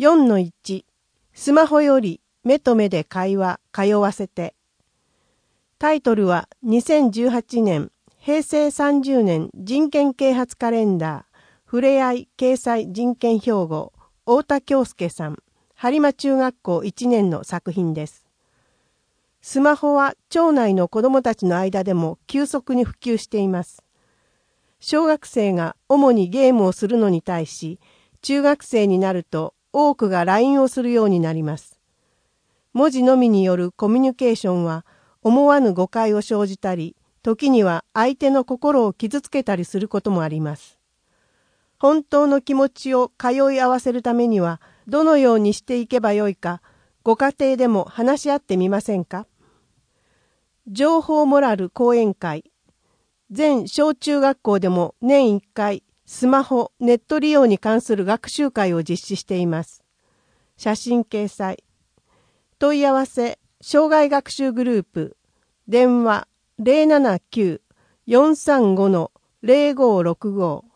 4-1 スマホより目と目で会話通わせて。タイトルは2018年平成30年人権啓発カレンダーふれあい掲載人権標語太田恭介さん播磨中学校1年の作品です。スマホは町内の子どもたちの間でも急速に普及しています。小学生が主にゲームをするのに対し、中学生になると多くが LINE をするようになります。文字のみによるコミュニケーションは思わぬ誤解を生じたり、時には相手の心を傷つけたりすることもあります。本当の気持ちを通い合わせるためにはどのようにしていけばよいか、ご家庭でも話し合ってみませんか。情報モラル講演会。全小中学校でも年1回スマホ、ネット利用に関する学習会を実施しています。写真掲載。問い合わせ、障害学習グループ。電話 079-435-0565